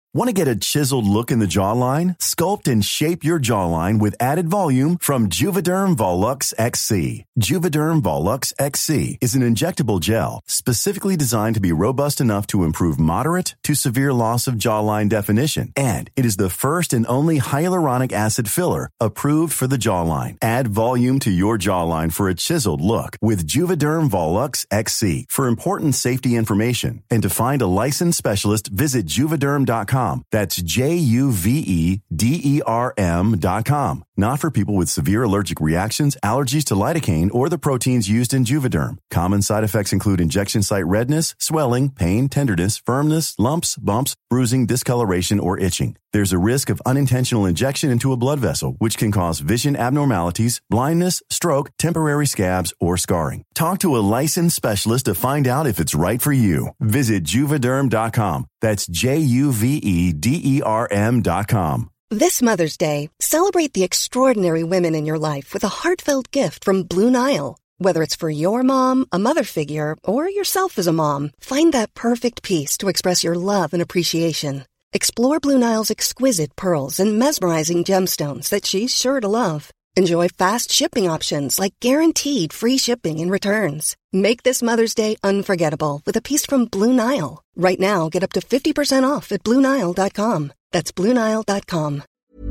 Want to get a chiseled look in the jawline? Sculpt and shape your jawline with added volume from Juvederm Volux XC. Juvederm Volux XC is an injectable gel specifically designed to be robust enough to improve moderate to severe loss of jawline definition. And it is the first and only hyaluronic acid filler approved for the jawline. Add volume to your jawline for a chiseled look with Juvederm Volux XC. For important safety information and to find a licensed specialist, visit Juvederm.com. That's Juvederm.com. Not for people with severe allergic reactions, allergies to lidocaine, or the proteins used in Juvederm. Common side effects include injection site redness, swelling, pain, tenderness, firmness, lumps, bumps, bruising, discoloration, or itching. There's a risk of unintentional injection into a blood vessel, which can cause vision abnormalities, blindness, stroke, temporary scabs, or scarring. Talk to a licensed specialist to find out if it's right for you. Visit Juvederm.com. That's Juvederm.com. This Mother's Day, celebrate the extraordinary women in your life with a heartfelt gift from Blue Nile. Whether it's for your mom, a mother figure, or yourself as a mom, find that perfect piece to express your love and appreciation. Explore Blue Nile's exquisite pearls and mesmerizing gemstones that she's sure to love. Enjoy fast shipping options like guaranteed free shipping and returns. Make this Mother's Day unforgettable with a piece from Blue Nile. Right now, get up to 50% off at BlueNile.com. That's BlueNile.com.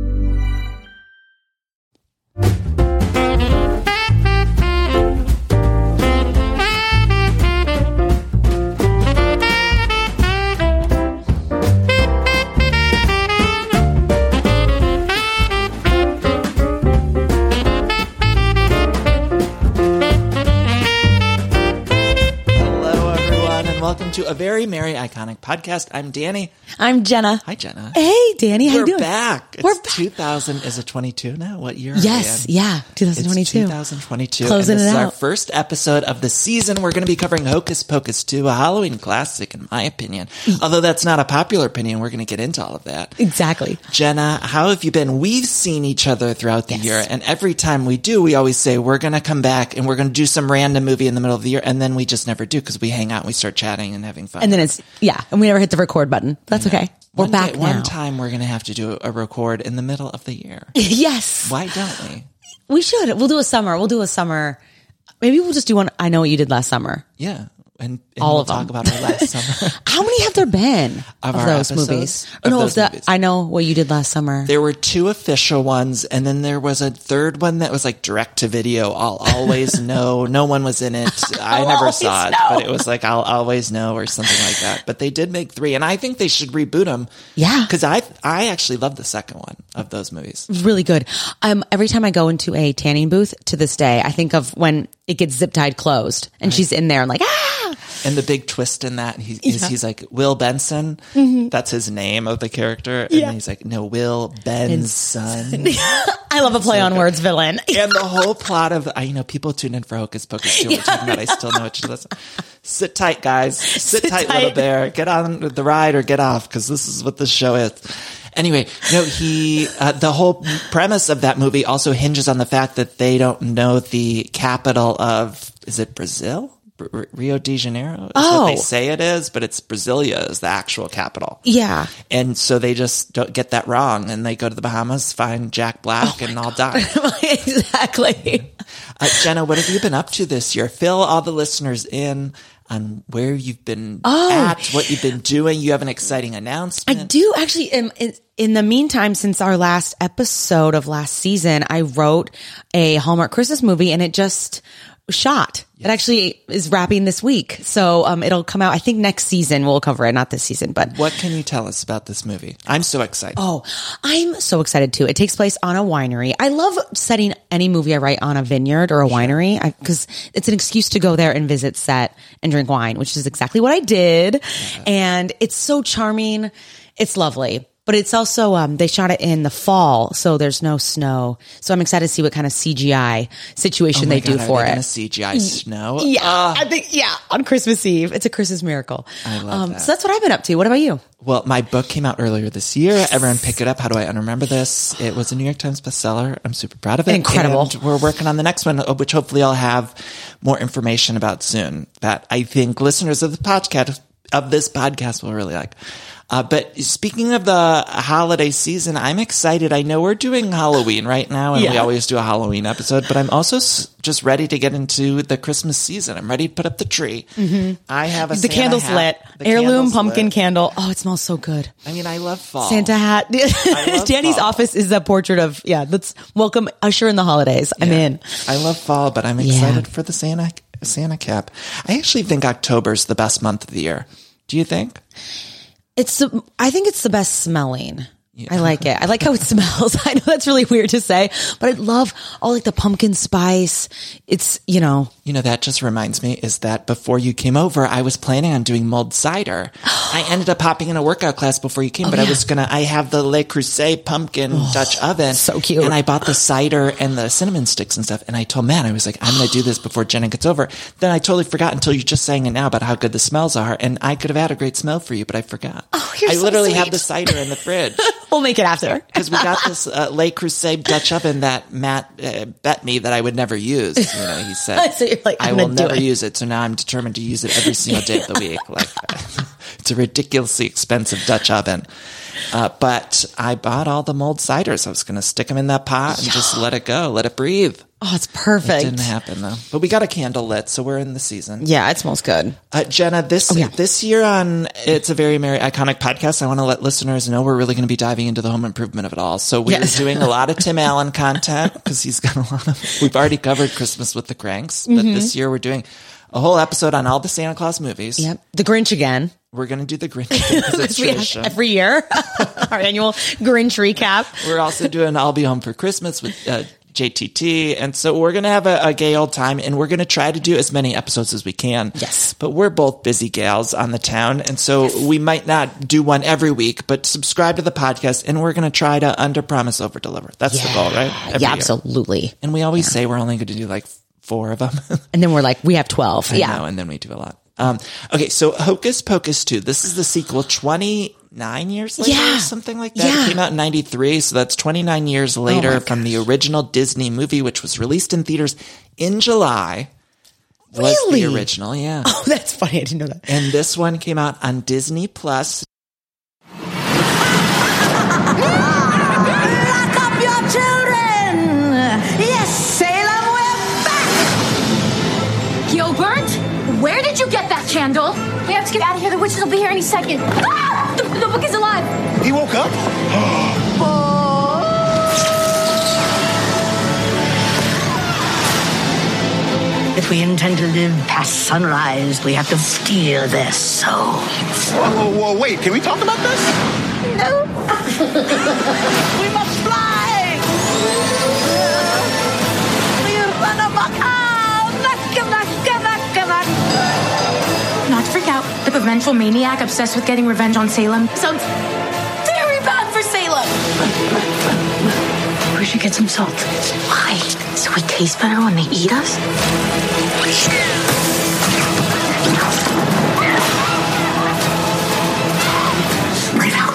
Welcome to a very merry, iconic podcast. I'm Danny. I'm Jenna. Hi, Jenna. Hey, Danny. How you doing? We're back. We're back. 2000. Is it 22 now? What year? Yes. Yeah. 2022. It's 2022. Closing and this it is out. Our first episode of the season. We're going to be covering Hocus Pocus 2, a Halloween classic, in my opinion. Although that's not a popular opinion, we're going to get into all of that. Exactly. Jenna, how have you been? We've seen each other throughout the year, and every time we do, we always say we're going to come back and we're going to do some random movie in the middle of the year, and then we just never do because we hang out and we start chatting and having fun. And then and we never hit the record button. That's okay. We're back now. One time we're going to have to do a record in the middle of the year. Yes. Why don't we? We should. We'll do a summer. Maybe we'll just do one. I Know What You Did Last Summer. Yeah. And all we'll of them. Talk about our last summer. How many have there been of those movies? Movies. I Know What You Did Last Summer. There were 2 official ones, and then there was a third one that was like direct to video. I'll always know. No one was in it. I never saw it, but it was like I'll always know or something like that. But they did make 3, and I think they should reboot them. Yeah, because I actually love the second one of those movies. Really good. Every time I go into a tanning booth to this day, I think of when it gets zip tied closed, and she's in there and like And the big twist in that, he's like, Will Benson. Mm-hmm. That's his name of the character. And then he's like, no, Will Benson. I love a play on words villain. And the whole plot of, people tune in for Hocus Pocus 2. We're talking about I Still Know What You Listen. Sit tight, guys. Sit tight, little bear. Get on the ride or get off, because this is what this show is. Anyway, the whole premise of that movie also hinges on the fact that they don't know the capital of, is it Brazil? Rio de Janeiro is what they say it is, but it's Brasilia is the actual capital. Yeah. And so they just don't get that wrong, and they go to the Bahamas, find Jack Black, and all die. Exactly. Jenna, what have you been up to this year? Fill all the listeners in on where you've been at, what you've been doing. You have an exciting announcement. I do actually. In the meantime, since our last episode of last season, I wrote a Hallmark Christmas movie, and it just shot. Yes. It actually is wrapping this week. So it'll come out, I think next season we'll cover it, not this season. But what can you tell us about this movie? I'm so excited. Oh, I'm so excited too. It takes place on a winery. I love setting any movie I write on a vineyard or a winery because it's an excuse to go there and visit set and drink wine, which is exactly what I did. Yeah. And it's so charming. It's lovely. But it's also, they shot it in the fall, so there's no snow. So I'm excited to see what kind of CGI situation they do for it. CGI snow? Yeah, I think, on Christmas Eve. It's a Christmas miracle. I love that. So that's what I've been up to. What about you? Well, my book came out earlier this year. Everyone pick it up. How do I unremember this? It was a New York Times bestseller. I'm super proud of it. Incredible. And we're working on the next one, which hopefully I'll have more information about soon, that I think listeners of the podcast, of this podcast will really like. But speaking of the holiday season, I'm excited. I know we're doing Halloween right now, and we always do a Halloween episode, but I'm also just ready to get into the Christmas season. I'm ready to put up the tree. I have the Santa candle's hat. lit. The Heirloom candle's pumpkin lit. candle. Oh, it smells so good. I mean, I love fall. Santa hat. love Danny's fall. office is a portrait of, let's welcome usher in the holidays. I'm in. I love fall, but I'm excited for the Santa cap. I actually think October's the best month of the year. Do you think? I think it's the best smelling. I like it. I like how it smells. I know that's really weird to say, but I love all like the pumpkin spice. It's, that just reminds me is that before you came over, I was planning on doing mulled cider. I ended up hopping in a workout class before you came, but I have the Le Creuset pumpkin Dutch oven. So cute. And I bought the cider and the cinnamon sticks and stuff. And I told Matt, I was like, I'm going to do this before Jenna gets over. Then I totally forgot until you just saying it now about how good the smells are. And I could have had a great smell for you, but I forgot. Oh, you're I so literally sweet. have the cider in the fridge. We'll make it after. Because we got this Le Creuset Dutch oven that Matt bet me that I would never use. He said, So you're like, I I'm will gonna do never it. use it. So now I'm determined to use it every single day of the week. It's a ridiculously expensive Dutch oven. But I bought all the mulled ciders. I was going to stick them in that pot and just let it go, let it breathe. Oh, it's perfect. It didn't happen though. But we got a candle lit, so we're in the season. Yeah, it smells good. Jenna, this year on It's a Very Merry Iconic Podcast, I want to let listeners know we're really going to be diving into the home improvement of it all. So we're doing a lot of Tim Allen content because he's got a lot of, we've already covered Christmas with the Cranks, but this year we're doing a whole episode on all the Santa Claus movies. Yep. The Grinch again. We're going to do the Grinch because it's tradition. Every year. Our annual Grinch recap. We're also doing I'll Be Home for Christmas with JTT. And so we're going to have a gay old time, and we're going to try to do as many episodes as we can. Yes. But we're both busy gals on the town. And so we might not do one every week, but subscribe to the podcast, and we're going to try to under-promise, over-deliver. That's the goal, right? Every year. Absolutely. And we always say we're only going to do like 4 of them. And then we're like, we have 12. I know, and then we do a lot. Okay, so Hocus Pocus 2. This is the sequel 29 years later, something like that. Yeah. It came out in 93, so that's 29 years later from the original Disney movie, which was released in theaters in July. Was Really? the original, yeah. Oh, that's funny. I didn't know that. And this one came out on Disney Plus. Lock up your children! Yes, Salem, we're back! Gilbert, where did you get that candle? We have to get out of here. The witches will be here any second. Ah! The book is alive. He woke up? If we intend to live past sunrise, we have to steal their souls. Whoa, wait, can we talk about this? No. We must fly! Not to freak out. The vengeful maniac obsessed with getting revenge on Salem sounds very bad for Salem. We should get some salt. Why? So we taste better when they eat us? Breathe out.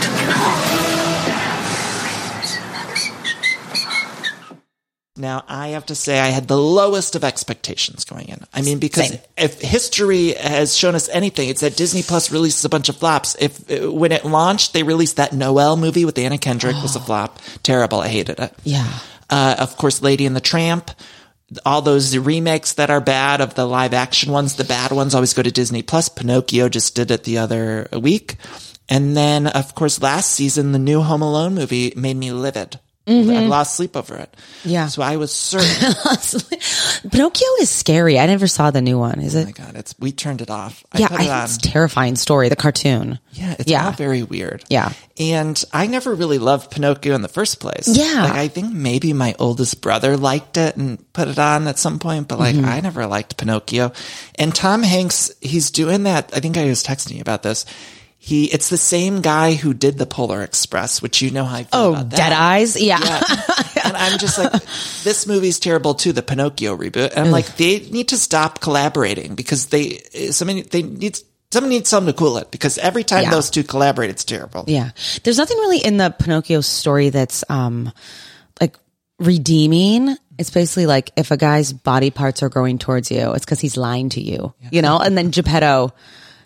Now, I have to say I had the lowest of expectations going in. I mean, because Same. if history has shown us anything, it's that Disney Plus releases a bunch of flops. When it launched, they released that Noelle movie with Anna Kendrick was a flop. Terrible. I hated it. Yeah. Of course, Lady and the Tramp. All those remakes that are bad of the live action ones, the bad ones always go to Disney Plus. Pinocchio just did it the other week. And then, of course, last season, the new Home Alone movie made me livid. I lost sleep over it. Yeah. So I was certain. Pinocchio is scary. I never saw the new one. Is Oh it? my God, we turned it off. Yeah, I put it on. it's a terrifying story, the cartoon. Yeah, it's all very weird. Yeah. And I never really loved Pinocchio in the first place. Yeah. Like, I think maybe my oldest brother liked it and put it on at some point, but like, I never liked Pinocchio. And Tom Hanks, he's doing that. I think I was texting you about this. It's the same guy who did the Polar Express, which you know how I feel about that. Dead Eyes? Yeah. And I'm just like, this movie's terrible too, the Pinocchio reboot. And I'm like, they need to stop collaborating because somebody needs something to cool it, because every time those two collaborate, it's terrible. Yeah. There's nothing really in the Pinocchio story that's like redeeming. It's basically like if a guy's body parts are growing towards you, it's because he's lying to you, you know? And then Geppetto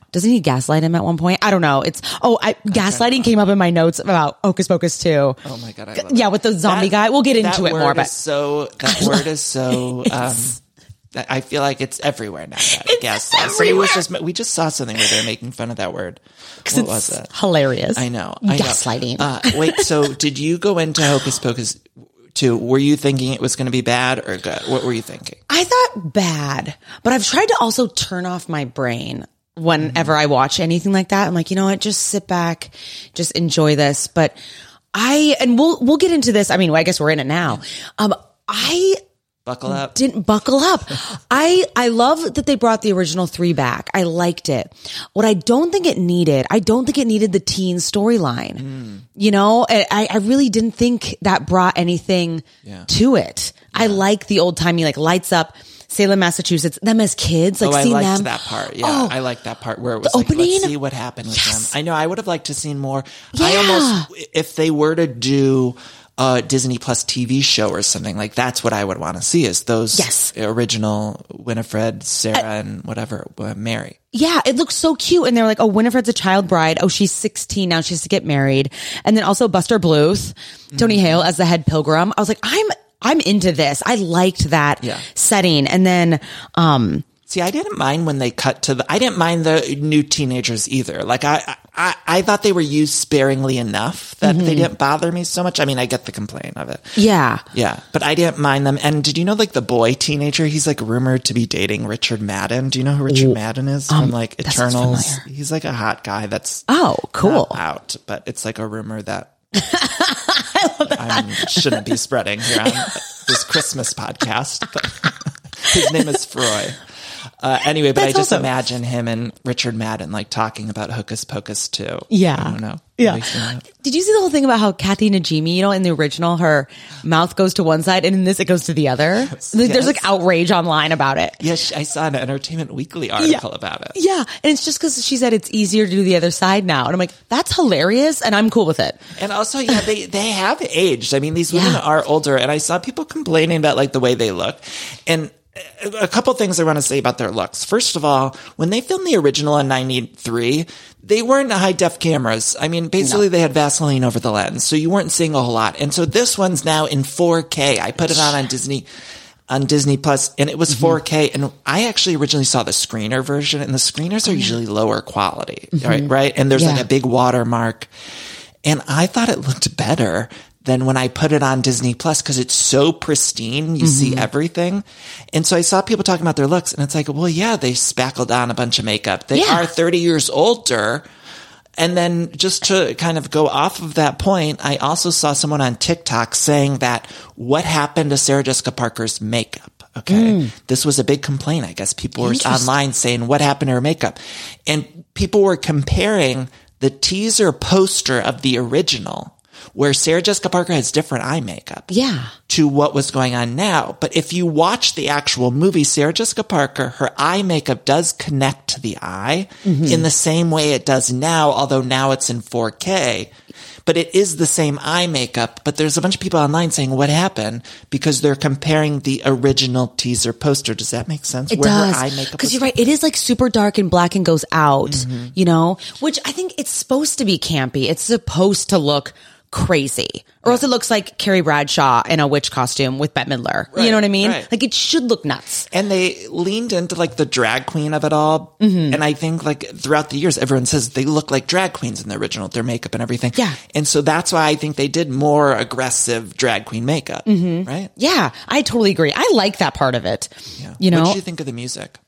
Doesn't he gaslight him at one point? I don't know. Gaslighting came up in my notes about Hocus Pocus 2. Oh my God. I love Yeah, with the zombie guy. We'll get into it more. But That word is so, I feel like it's everywhere now. Gaslight. everywhere. We just saw something where they're making fun of that word. What was it? Hilarious. I know. Gaslighting. Wait, so did you go into Hocus Pocus 2? Were you thinking it was going to be bad or good? What were you thinking? I thought bad, but I've tried to also turn off my brain whenever I watch anything like that. I'm like, you know what? Just sit back, just enjoy this. But we'll get into this. I mean, I guess we're in it now. I Buckle up. didn't buckle up. I love that they brought the original 3 back. I liked it. What I don't think it needed the teen storyline. You know, I really didn't think that brought anything to it. I like the old timey, like lights up Salem, Massachusetts, them as kids, like seeing them. I liked that part. Yeah, I liked that part where it was like, opening? let's see what happened with them. I know I would have liked to seen more. Yeah. If they were to do a Disney Plus TV show or something, like that's what I would want to see is those original Winifred, Sarah, and whatever, Mary. Yeah, it looks so cute. And they're like, oh, Winifred's a child bride. Oh, she's 16 now. She has to get married. And then also Buster Bluth, Tony Hale as the head pilgrim. I was like, I'm into this. I liked that setting. And then, see, I didn't mind when they cut to I didn't mind the new teenagers either. Like I thought they were used sparingly enough that they didn't bother me so much. I mean, I get the complaint of it. Yeah. Yeah. But I didn't mind them. And did you know, like the boy teenager, he's like rumored to be dating Richard Madden. Do you know who Richard Madden is from like Eternals? He's like a hot guy that's cool. not out, but it's like a rumor that I shouldn't be spreading here on this Christmas podcast. But his name is Froy. Anyway, but I just imagine him and Richard Madden like talking about Hocus Pocus 2. Yeah. I don't know. Yeah. Did you see the whole thing about how Kathy Najimy, you know, in the original, her mouth goes to one side and in this it goes to the other? Yes. There's like outrage online about it. Yes, I saw an Entertainment Weekly article about it. Yeah. And it's just because she said it's easier to do the other side now. And I'm like, that's hilarious. And I'm cool with it. And also, they have aged. I mean, these women are older. And I saw people complaining about like the way they look. And a couple things I want to say about their looks. First of all, when they filmed the original in 93, they weren't high def cameras. I mean, basically they had Vaseline over the lens, so you weren't seeing a whole lot. And so this one's now in 4K. I put it on Disney Plus, and it was 4K. And I actually originally saw the screener version, and the screeners are usually lower quality, right? And there's like a big watermark. And I thought it looked better than when I put it on Disney Plus because it's so pristine. You see everything. And so I saw people talking about their looks, and it's like, well, yeah, they spackled on a bunch of makeup. They are 30 years older. And then just to kind of go off of that point, I also saw someone on TikTok saying that what happened to Sarah Jessica Parker's makeup? Okay. This was a big complaint. I guess people were online saying what happened to her makeup, and people were comparing the teaser poster of the original, where Sarah Jessica Parker has different eye makeup, to what was going on now. But if you watch the actual movie, Sarah Jessica Parker, her eye makeup does connect to the eye in the same way it does now, although now it's in 4K. But it is the same eye makeup. But there's a bunch of people online saying what happened because they're comparing the original teaser poster. Does that make sense? It does. Because you're right. It is like super dark and black and goes out, you know, which I think it's supposed to be campy. It's supposed to look crazy, or else it looks like Carrie Bradshaw in a witch costume with Bette Midler. Right, you know what I mean? Right. Like it should look nuts. And they leaned into like the drag queen of it all. And I think like throughout the years, everyone says they look like drag queens in the original, their makeup and everything. Yeah. And so that's why I think they did more aggressive drag queen makeup. Right? Yeah, I totally agree. I like that part of it. Yeah. You know? What did you think of the music?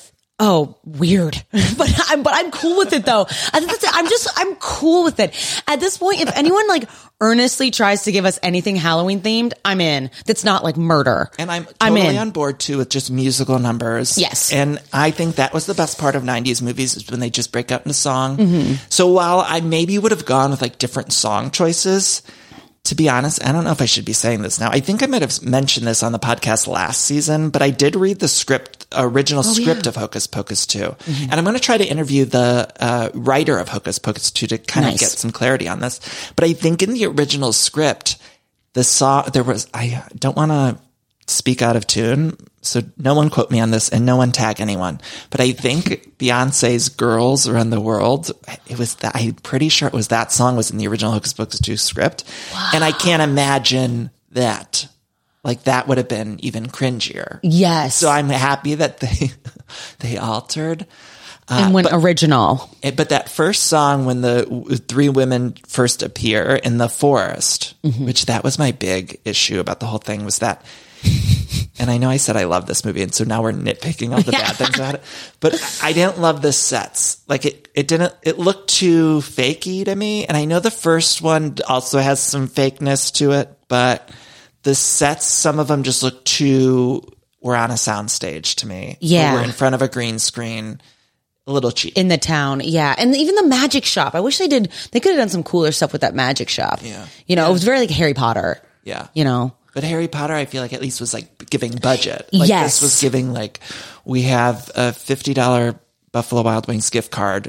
Oh, weird. but I'm cool with it though. I think that's it. I'm cool with it. At this point, if anyone like earnestly tries to give us anything Halloween themed, I'm in. That's not like murder. And I'm totally on board too with just musical numbers. Yes. And I think that was the best part of 90s movies is when they just break out into song. So while I maybe would have gone with like different song choices, to be honest, I don't know if I should be saying this now. I think I might have mentioned this on the podcast last season, but I did read the original script of Hocus Pocus 2. And I'm going to try to interview the writer of Hocus Pocus 2 to kind of get some clarity on this. But I think in the original script, the song, I don't want to speak out of tune, so no one quote me on this and no one tag anyone, but I think Beyonce's Girls Around the World, it was that, I'm pretty sure it was that song was in the original Hocus Pocus 2 script. Wow. And I can't imagine that. Like that would have been even cringier. Yes. So I'm happy that they altered. And original. But that first song when the three women first appear in the forest, which that was my big issue about the whole thing, was that, and I know I said I love this movie, and so now we're nitpicking all the bad things about it, but I didn't love the sets. Like it looked too fakey to me. And I know the first one also has some fakeness to it, but the sets, some of them just look we're on a soundstage to me. Yeah. We're in front of a green screen. A little cheap. In the town, yeah. And even the magic shop. I wish they could have done some cooler stuff with that magic shop. Yeah. You know, it was very like Harry Potter. Yeah. You know? But Harry Potter, I feel like at least was like giving budget. Like yes. This was giving like, we have a $50 Buffalo Wild Wings gift card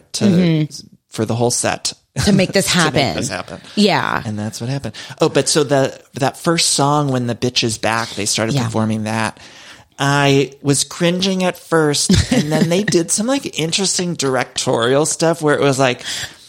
for the whole set. To make this happen. To make this happen. Yeah. And that's what happened. Oh, but so that first song, When the Bitch Is Back, they started performing that. I was cringing at first, and then they did some like interesting directorial stuff where it was like,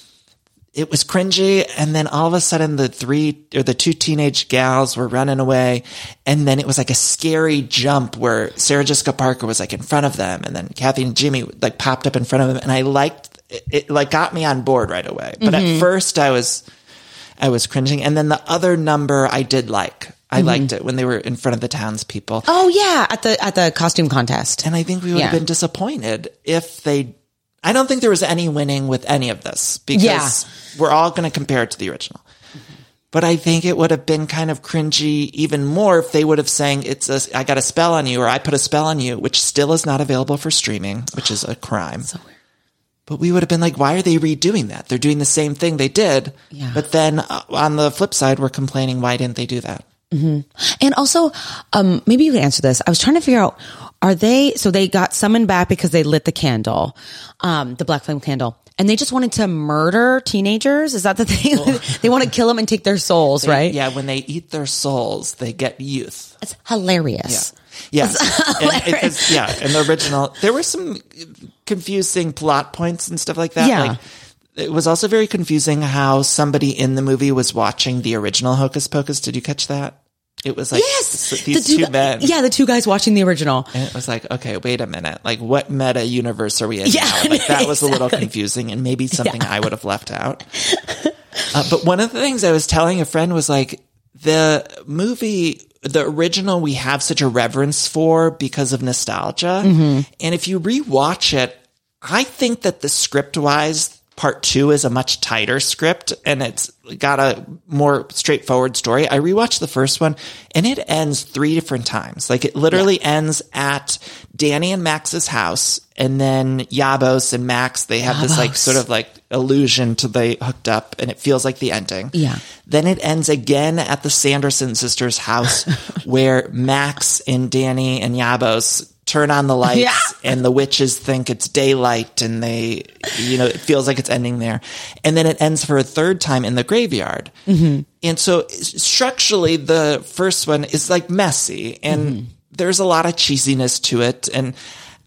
it was cringy, and then all of a sudden the two teenage gals were running away, and then it was like a scary jump where Sarah Jessica Parker was like in front of them, and then Kathy and Jimmy like popped up in front of them, and I liked it, like got me on board right away. But at first I was cringing, and then the other number I did like. I liked it when they were in front of the townspeople. Oh yeah, at the costume contest. And I think we would have been disappointed if they. I don't think there was any winning with any of this because we're all going to compare it to the original. But I think it would have been kind of cringy even more if they would have sang I got a spell on you, or I put a spell on you, which still is not available for streaming, which is a crime. So weird. But we would have been like, why are they redoing that? They're doing the same thing they did. Yeah. But then on the flip side, we're complaining, why didn't they do that? And also, maybe you can answer this. I was trying to figure out, so they got summoned back because they lit the candle, the black flame candle, and they just wanted to murder teenagers? Is that the thing? They want to kill them and take their souls, right? Yeah, when they eat their souls, they get youth. It's hilarious. Yeah. In the original, there were some confusing plot points and stuff like that. Yeah. Like, it was also very confusing how somebody in the movie was watching the original Hocus Pocus. Did you catch that? It was like these two men. Yeah, the two guys watching the original. And it was like, okay, wait a minute. Like, what meta universe are we in now? Like, that was a little confusing and maybe something I would have left out. But one of the things I was telling a friend was like, the movie, the original, we have such a reverence for because of nostalgia. And if you rewatch it, I think that the script-wise, Part 2 is a much tighter script, and it's got a more straightforward story. I rewatched the first one, and it ends 3 different times. Like, it literally ends at Danny and Max's house, and then Yabos and Max, they have this like sort of like illusion to they hooked up, and it feels like the ending. Yeah. Then it ends again at the Sanderson sisters' house, where Max and Danny and Yabos turn on the lights and the witches think it's daylight, and they, it feels like it's ending there. And then it ends for a third time in the graveyard. And so structurally, the first one is like messy, and there's a lot of cheesiness to it. And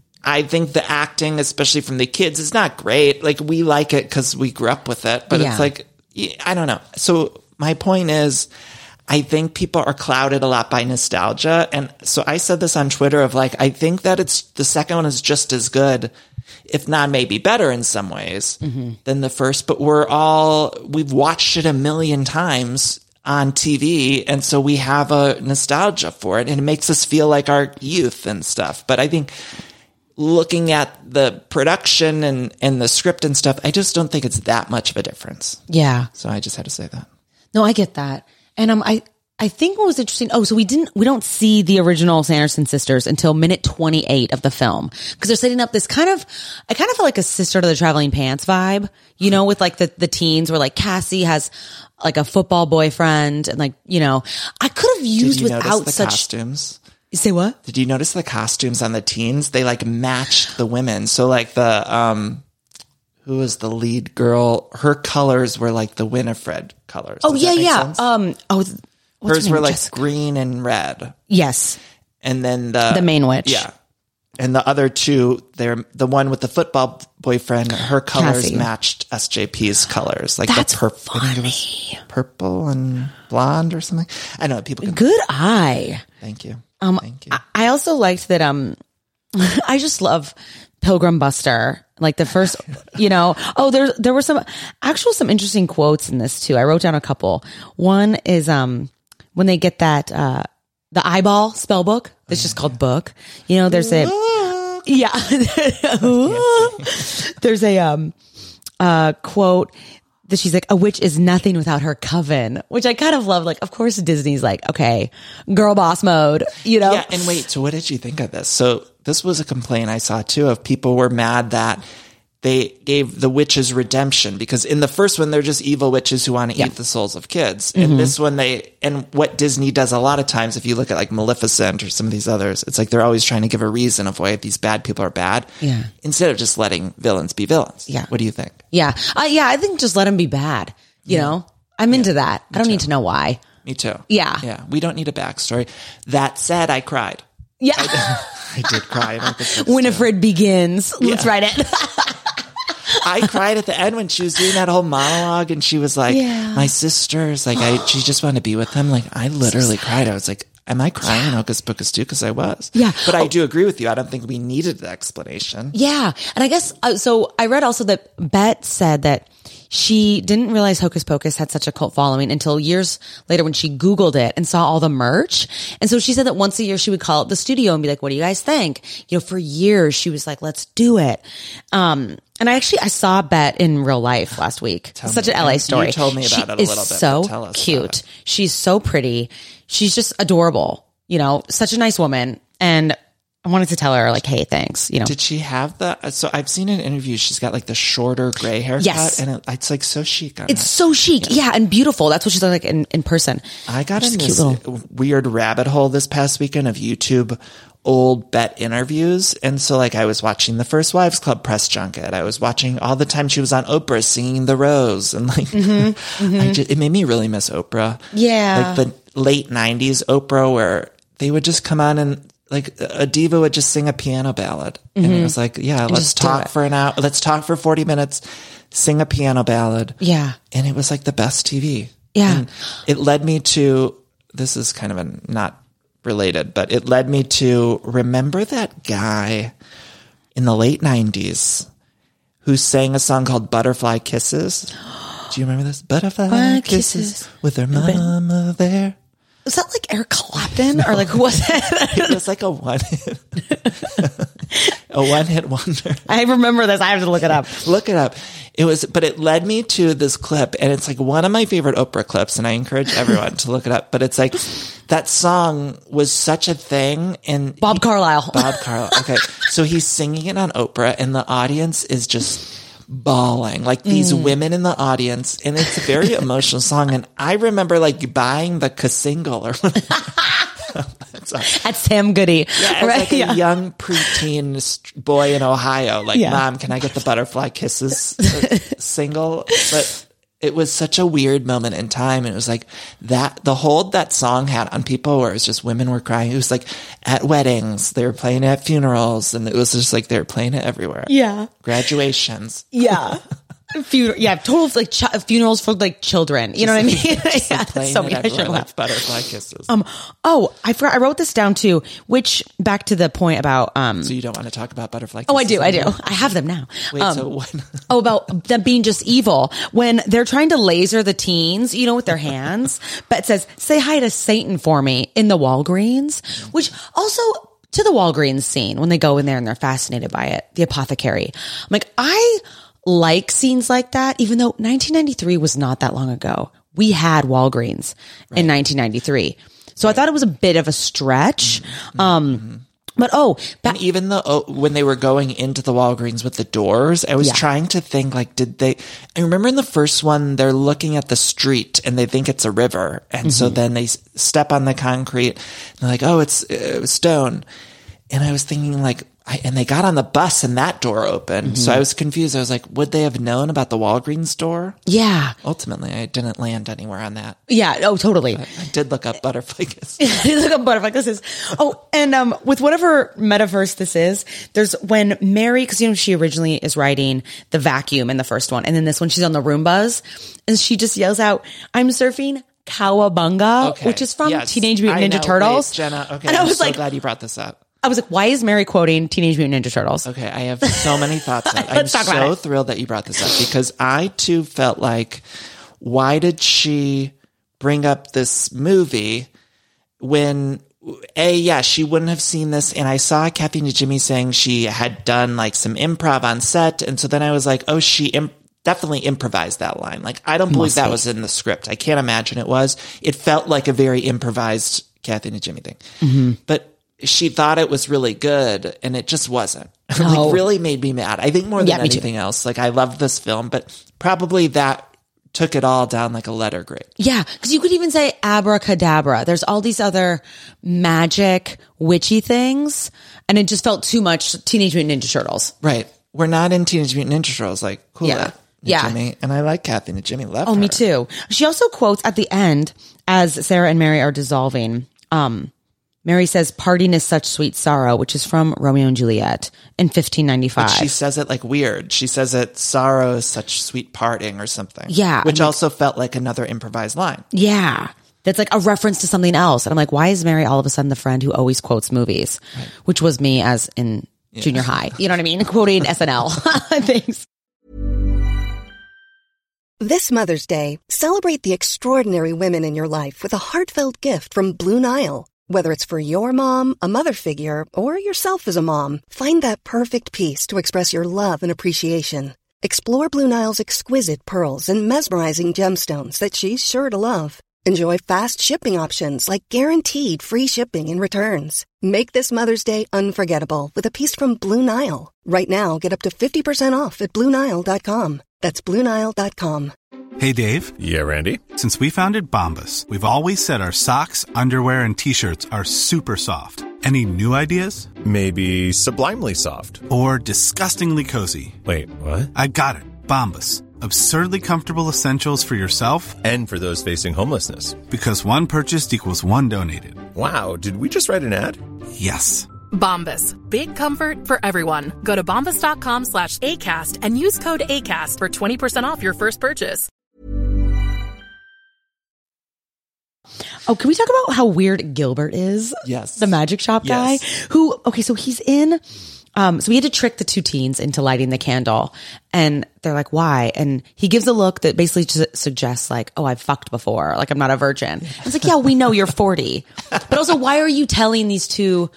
I think the acting, especially from the kids, is not great. Like, we like it because we grew up with it, but it's like, I don't know. So my point is, I think people are clouded a lot by nostalgia. And so I said this on Twitter of like, I think that the second one is just as good, if not maybe better in some ways than the first, but we've watched it a million times on TV. And so we have a nostalgia for it, and it makes us feel like our youth and stuff. But I think looking at the production and the script and stuff, I just don't think it's that much of a difference. Yeah. So I just had to say that. No, I get that. And I think what was interesting, so we don't see the original Sanderson sisters until minute 28 of the film, because they're setting up this I kind of feel like a Sister to the Traveling Pants vibe, with like the teens, where like Cassie has like a football boyfriend, and like, I could have used without the such costumes. You say what? Did you notice the costumes on the teens? They like matched the women. So like the who was the lead girl? Her colors were like the Winifred colors. Oh, Does that make yeah. sense? Hers were like green and red. Yes. And then The main witch. Yeah. And the other two, they're the one with the football boyfriend, her colors Cassie. matched SJP's colors. Like That's the purple, I think it was purple and blonde or something. I know people can. Good eye. Thank you. Thank you. I also liked that. I just love Pilgrim Buster. Like the first, there were some interesting quotes in this too. I wrote down a couple. One is when they get that the eyeball spell book. It's just called book. There's a there's a quote that she's like, a witch is nothing without her coven, which I kind of love. Like, of course, Disney's like, okay, girl boss mode, Yeah, and wait, so what did you think of this? So this was a complaint I saw too of people were mad that they gave the witches redemption because in the first one, they're just evil witches who want to eat the souls of kids. In this one, and what Disney does a lot of times, if you look at like Maleficent or some of these others, it's like they're always trying to give a reason of why these bad people are bad. Yeah. Instead of just letting villains be villains. Yeah. What do you think? Yeah. I think just let them be bad. I'm into that. I don't need to know why. Me too. Yeah. Yeah. We don't need a backstory. That said, I cried. Yeah. I did cry. I don't think that's Winifred begins. Let's write it. I cried at the end when she was doing that whole monologue and she was like, my sisters, like she just wanted to be with them. Like I literally cried. I was like, am I crying in Hocus Pocus 2? Because I was. Yeah. But I do agree with you. I don't think we needed the explanation. Yeah. And I guess, so I read also that Bette said that she didn't realize Hocus Pocus had such a cult following until years later when she Googled it and saw all the merch. And so she said that once a year she would call up the studio and be like, what do you guys think? For years she was like, let's do it. And I saw Bette in real life last week. Such an LA story. You told me about it a little bit. So Tell us cute. She's so pretty. She's just adorable. Such a nice woman. And I wanted to tell her like, hey, thanks. Did she have so I've seen in interviews, she's got like the shorter gray haircut. Yes. And it's like so chic on It's her. so chic. Yeah. And beautiful. That's what she's like in person. I got in Just this weird rabbit hole this past weekend of YouTube old Bette interviews. And so like I was watching the First Wives Club press junket. I was watching all the time she was on Oprah singing The Rose. And like, it made me really miss Oprah. Yeah. Like the late 90s Oprah where they would just come on and like a diva would just sing a piano ballad. And it was like, let's talk for an hour. Let's talk for 40 minutes, sing a piano ballad. Yeah. And it was like the best TV. Yeah. And it led me to, this is kind of not related, but it led me to remember that guy in the late 90s who sang a song called Butterfly Kisses. Do you remember this? Butterfly Kisses with her mama there. Was that like Eric Clapton or like who was it? It was like a one-hit wonder. I remember this. I have to look it up. Look it up. But it led me to this clip, and it's like one of my favorite Oprah clips, and I encourage everyone to look it up. But it's like that song was such a thing, and Bob Carlyle. Okay, so he's singing it on Oprah, and the audience is just bawling, like these women in the audience, and it's a very emotional song. And I remember like buying the single or That's Sam Goody. Yeah, as like a young preteen boy in Ohio. Like, Mom, can I get the Butterfly Kisses single? But it was such a weird moment in time. And it was like the hold that song had on people where it was just women were crying. It was like at weddings, they were playing it at funerals, and it was just like they were playing it everywhere. Yeah. Graduations. Yeah. Total like funerals for like children. You know what I mean? Yeah, so many like Butterfly Kisses. I forgot. I wrote this down too. Which back to the point about So you don't want to talk about Butterfly Kisses? Oh, I do. I have them now. Wait, so what? About them being just evil when they're trying to laser the teens, with their hands. But it says, "Say hi to Satan for me" in the Walgreens, which also. To the Walgreens scene when they go in there and they're fascinated by it, the apothecary. I'm like, I like scenes like that, even though 1993 was not that long ago. We had Walgreens in 1993. So I thought it was a bit of a stretch. But and even when they were going into the Walgreens with the doors, I was trying to think like, I remember in the first one, they're looking at the street and they think it's a river. And so then they step on the concrete and they're like, oh, it's stone. And I was thinking like, and they got on the bus and that door opened. So I was confused. I was like, would they have known about the Walgreens door? Yeah. Ultimately, I didn't land anywhere on that. Yeah. Oh, totally. I did look up butterfly kisses. Look up butterfly kisses. Oh, and with whatever metaverse this is, there's when Mary, because she originally is writing the vacuum in the first one, and then this one she's on the Roombas, and she just yells out, "I'm surfing Cowabunga," which is from Teenage Mutant Ninja Turtles. Wait, Jenna, okay, and I was so like, glad you brought this up. I was like, why is Mary quoting Teenage Mutant Ninja Turtles? Okay, I have so many thoughts on it. I'm so thrilled that you brought this up because I too felt like, why did she bring up this movie when she wouldn't have seen this. And I saw Kathy Najimy saying she had done like some improv on set. And so then I was like, oh, she definitely improvised that line. Like, I don't believe that was in the script. I can't imagine it was. It felt like a very improvised Kathy Najimy thing. But she thought it was really good and it just wasn't. Like, really made me mad. I think more than anything else. Like, I loved this film, but probably that took it all down like a letter grade. Yeah, because you could even say abracadabra. There's all these other magic, witchy things, and it just felt too much Teenage Mutant Ninja Turtles. Right. We're not in Teenage Mutant Ninja Turtles. Like, cool. Yeah. Najimy, and I like Kathy Najimy. Love her. Oh, me too. She also quotes at the end, as Sarah and Mary are dissolving, Mary says, "Parting is such sweet sorrow," which is from Romeo and Juliet in 1595. But she says it like weird. She says it, "Sorrow is such sweet parting," or something. Yeah. Which also felt like another improvised line. Yeah. That's like a reference to something else. And I'm like, why is Mary all of a sudden the friend who always quotes movies? Right. Which was me as in junior high. You know what I mean? Quoting SNL. Thanks. This Mother's Day, celebrate the extraordinary women in your life with a heartfelt gift from Blue Nile. Whether it's for your mom, a mother figure, or yourself as a mom, find that perfect piece to express your love and appreciation. Explore Blue Nile's exquisite pearls and mesmerizing gemstones that she's sure to love. Enjoy fast shipping options like guaranteed free shipping and returns. Make this Mother's Day unforgettable with a piece from Blue Nile. Right now, get up to 50% off at BlueNile.com. That's BlueNile.com. Hey, Dave. Yeah, Randy. Since we founded Bombas, we've always said our socks, underwear, and T-shirts are super soft. Any new ideas? Maybe sublimely soft. Or disgustingly cozy. Wait, what? I got it. Bombas. Absurdly comfortable essentials for yourself and for those facing homelessness. Because one purchased equals one donated. Wow, did we just write an ad? Yes. Bombas. Big comfort for everyone. Go to bombas.com/ACAST and use code ACAST for 20% off your first purchase. Oh, can we talk about how weird Gilbert is? Yes. The magic shop guy who, so he's in, so we had to trick the two teens into lighting the candle and they're like, why? And he gives a look that basically just suggests like, oh, I've fucked before. Like, I'm not a virgin. It's like, yeah, we know you're 40, but also why are you telling these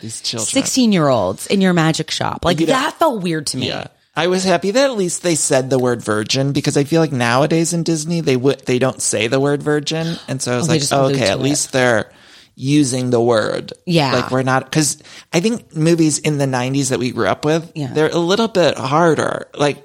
16-year-olds in your magic shop? Like, that felt weird to me. Yeah. I was happy that at least they said the word virgin because I feel like nowadays in Disney, they don't say the word virgin. And so I was like, okay, at least they're using the word. Yeah. Like we're not, because I think movies in the 90s that we grew up with, they're a little bit harder. Like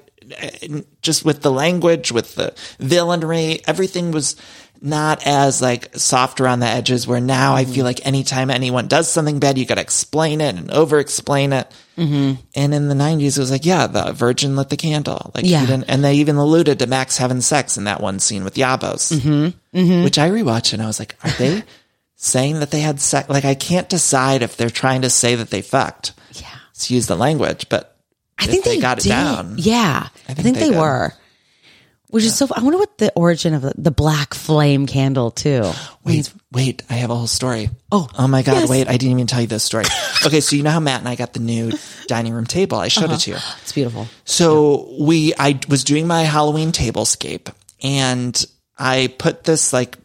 just with the language, with the villainry, everything was not as like soft around the edges where now I feel like anytime anyone does something bad, you got to explain it and over explain it. Mm-hmm. And in the 90s, it was like, the virgin lit the candle. Like, and they even alluded to Max having sex in that one scene with Yabos, which I rewatched and I was like, are they saying that they had sex? Like, I can't decide if they're trying to say that they fucked. Yeah. Let's use the language, but I think they got it down. Yeah. I think they were. Which is so, I wonder what the origin of the black flame candle too. Wait, I have a whole story. Oh my God. Yes. Wait, I didn't even tell you this story. Okay. So you know how Matt and I got the new dining room table? I showed it to you. It's beautiful. So I was doing my Halloween tablescape and I put this like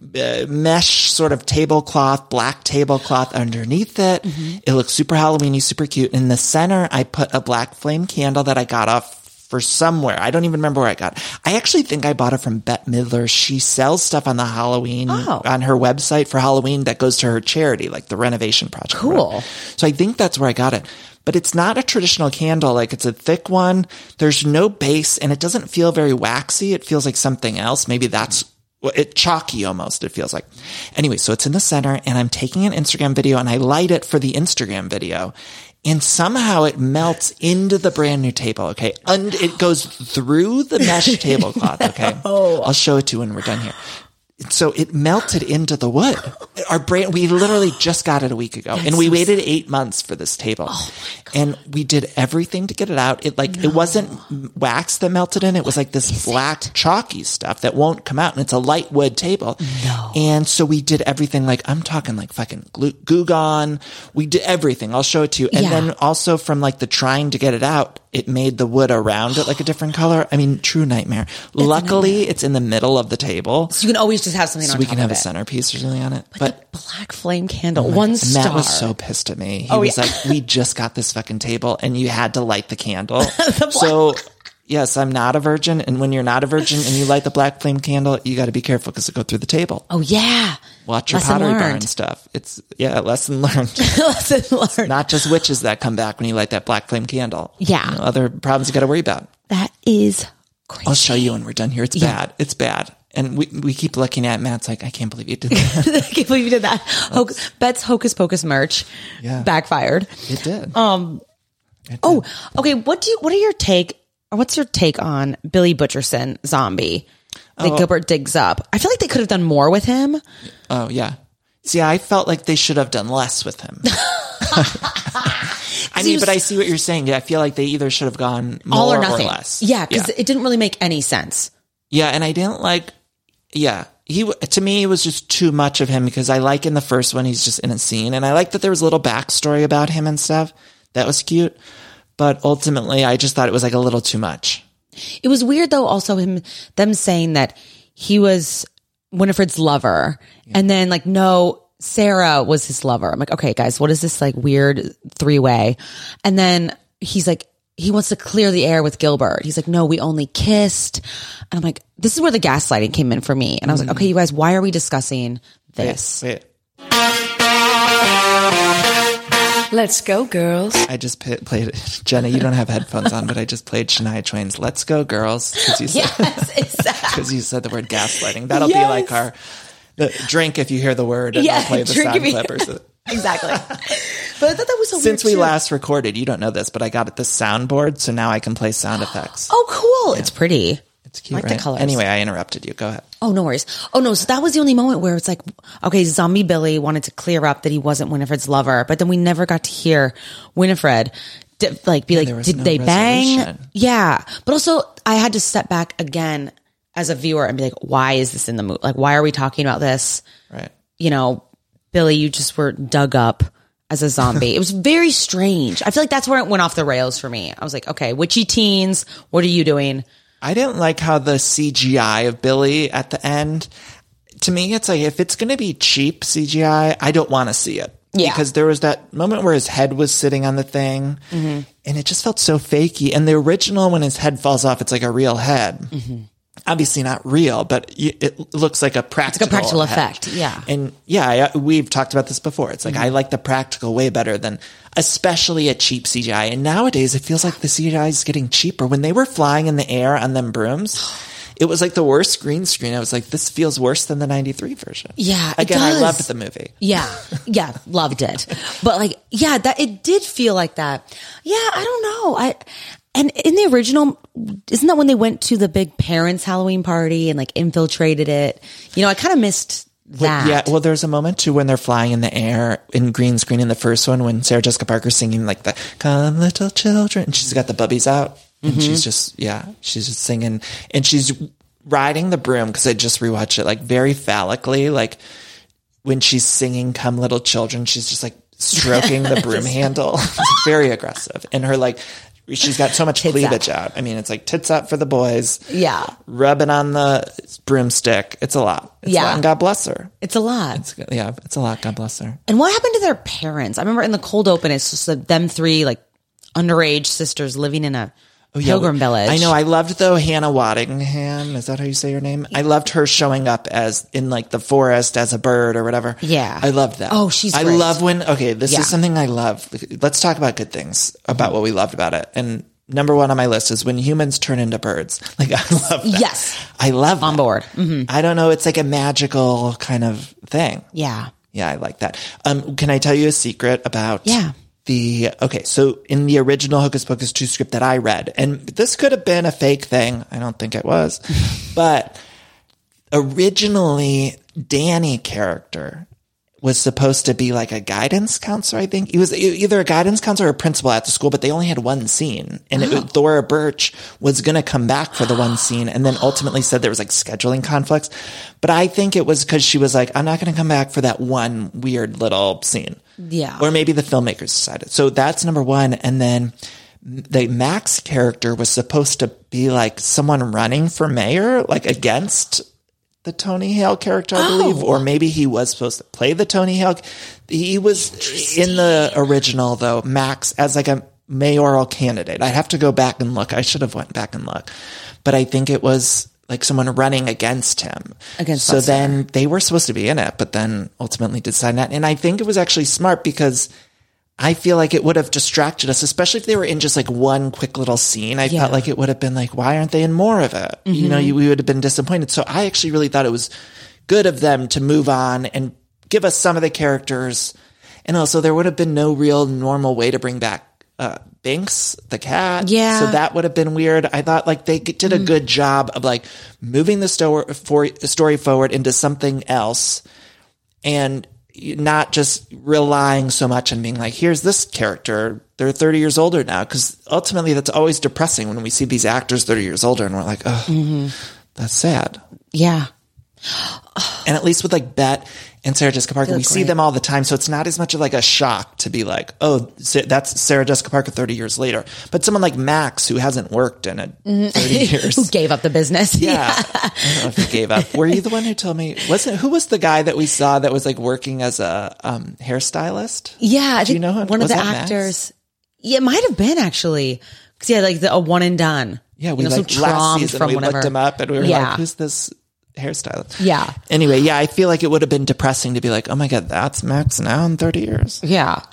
mesh sort of tablecloth, black tablecloth underneath it. Mm-hmm. It looks super Halloween-y, super cute. In the center, I put a black flame candle that I got off for somewhere. I don't even remember where I got it. I actually think I bought it from Bette Midler. She sells stuff on the Halloween, on her website for Halloween that goes to her charity, like the renovation project. Cool. So I think that's where I got it. But it's not a traditional candle. Like it's a thick one. There's no base and it doesn't feel very waxy. It feels like something else. Maybe that's chalky almost, it feels like. Anyway, so it's in the center, and I'm taking an Instagram video, and I light it for the Instagram video. And somehow it melts into the brand new table, okay? And it goes through the mesh tablecloth, okay? I'll show it to you when we're done here. So it melted into the wood. We literally just got it a week ago, and we waited 8 months for this table. Oh my God. And we did everything to get it out. It wasn't wax that melted in. It was like this black chalky stuff that won't come out, and it's a light wood table. No. And so we did everything, like, I'm talking like fucking Goo Gone. We did everything. I'll show it to you. And then also from like the trying to get it out, it made the wood around it like a different color. I mean, true nightmare. Luckily, it's in the middle of the table. So you can always just have something on top of it. So we can have a centerpiece or something on it. But the black flame candle, one star. Matt was so pissed at me. He was like, we just got this fucking table and you had to light the candle. So yes, I'm not a virgin. And when you're not a virgin and you light the black flame candle, you got to be careful because it go through the table. Oh yeah. Watch your Pottery Barn stuff. It's, lesson learned. Lesson learned. It's not just witches that come back when you light that black flame candle. Yeah. Other problems you got to worry about. That is crazy. I'll show you when we're done here. It's bad. It's bad. And we keep looking at Matt's like, I can't believe you did that. I can't believe you did that. Bet's Hocus Pocus merch backfired. It did. Okay. What's your take on Billy Butcherson zombie that Gilbert digs up? I feel like they could have done more with him. Oh yeah. See, I felt like they should have done less with him. But I see what you're saying. Yeah, I feel like they either should have gone more all or nothing. Or less. Yeah, because it didn't really make any sense. Yeah, and I didn't like. Yeah, to me it was just too much of him because I like in the first one he's just in a scene, and I like that there was a little backstory about him and stuff that was cute. But ultimately, I just thought it was like a little too much. It was weird though. Also, them saying that he was Winifred's lover, and then like no, Sarah was his lover. I'm like, okay, guys, what is this like weird 3-way? And then he's like, he wants to clear the air with Gilbert. He's like, no, we only kissed. And I'm like, this is where the gaslighting came in for me. And I was like, okay, you guys, why are we discussing this? Wait. Let's go, girls. I just played Jenna, you don't have headphones on, but I just played Shania Twain's Let's Go Girls. Because you said the word gaslighting. That'll be like the drink if you hear the word, and I'll play the sound clip. Exactly. But I thought that was so weird. Since we last recorded, you don't know this, but I got the soundboard, so now I can play sound effects. Oh, cool. Yeah. It's pretty. It's cute, like right? the colors. Anyway, I interrupted you. Go ahead. Oh, no worries. Oh, no. So that was the only moment where it's like, okay, Zombie Billy wanted to clear up that he wasn't Winifred's lover, but then we never got to hear Winifred did they bang? Yeah. But also, I had to step back again as a viewer and be like, why is this in the movie? Like, why are we talking about this? Right. You know, Billy, you just were dug up as a zombie. It was very strange. I feel like that's where it went off the rails for me. I was like, okay, witchy teens, what are you doing? I didn't like how the CGI of Billy at the end, to me, it's like, if it's going to be cheap CGI, I don't want to see it. Yeah. Because there was that moment where his head was sitting on the thing, and it just felt so fakey. And the original, when his head falls off, it's like a real head. Mm-hmm. Obviously not real, but it looks like a practical, it's like a practical head. effect. Yeah. And we've talked about this before. It's like, I like the practical way better than especially a cheap CGI. And nowadays it feels like the CGI is getting cheaper. When they were flying in the air on them brooms, it was like the worst green screen. I was like, this feels worse than the 93 version. Yeah. Again, I loved the movie. Yeah. Yeah. Loved it. But like, yeah, that it did feel like that. Yeah. I don't know. And in the original, isn't that when they went to the big parents' Halloween party and like infiltrated it? You know, I kind of missed that. Yeah, well, there's a moment too when they're flying in the air in green screen in the first one when Sarah Jessica Parker's singing like the "Come Little Children" and she's got the bubbies out and she's just singing and she's riding the broom because I just rewatched it like very phallically, like when she's singing "Come Little Children," she's just like stroking the broom handle. It's very aggressive, and her like. She's got so much cleavage out. I mean, it's like tits out for the boys. Yeah. Rubbing on the broomstick. It's a lot. It's a lot. And God bless her. It's a lot. It's a lot. God bless her. And what happened to their parents? I remember in the cold open, it's just them three like underage sisters living in a pilgrim village. I know. I loved though Hannah Waddingham. Is that how you say her name? I loved her showing up as in like the forest as a bird or whatever. Yeah. I loved that. Oh, she's I great. love when, this is something I love. Let's talk about good things about what we loved about it. And number one on my list is When Humans Turn into Birds. Like, I love that. Yes. I love On that. board. Mm-hmm. I don't know. It's like a magical kind of thing. Yeah. Yeah, I like that. Can I tell you a secret about okay, so in the original Hocus Pocus 2 script that I read, and this could have been a fake thing. I don't think it was. But originally, Danny character was supposed to be like a guidance counselor, I think. He was either a guidance counselor or a principal at the school, but they only had one scene. And Thora Birch was going to come back for the one scene and then ultimately said there was like scheduling conflicts. But I think it was because she was like, I'm not going to come back for that one weird little scene. Yeah. Or maybe the filmmakers decided. So that's number one. And then the Max character was supposed to be like someone running for mayor, like against the Tony Hale character, I believe, or maybe he was supposed to play the Tony Hale. He was in the original, though, Max as like a mayoral candidate. I have to go back and look. I should have went back and looked, but I think it was like someone running against him. So Buster. then they were supposed to be in it, but then ultimately decided not. And I think it was actually smart because I feel like it would have distracted us, especially if they were in just like one quick little scene. I felt like it would have been like, why aren't they in more of it? You know, we would have been disappointed. So I actually really thought it was good of them to move on and give us some of the characters. And also there would have been no real normal way to bring back Binks, the cat. Yeah. So that would have been weird. I thought like they did a good job of like moving the story forward into something else and not just relying so much on being like, here's this character. They're 30 years older now. Because ultimately that's always depressing when we see these actors 30 years older and we're like, oh, that's sad. Yeah. And at least with like Bette and Sarah Jessica Parker, we see great. them all the time. So it's not as much of like a shock to be like, oh, that's Sarah Jessica Parker 30 years later. But someone like Max, who hasn't worked in 30 years. Who gave up the business. Yeah. I don't know if he gave up. Were you the one who told me, who was the guy that we saw that was like working as a hairstylist? Yeah. I Do you think know him? one of Was the that Max? actors. Yeah, it might have been actually. Because yeah, like a one and done. Yeah, we some like last Tromp season from we whatever. looked him up and we were Yeah. like, who's this hairstylist? Yeah. Anyway, yeah, I feel like it would have been depressing to be like, oh my God, that's Max now in 30 years. Yeah.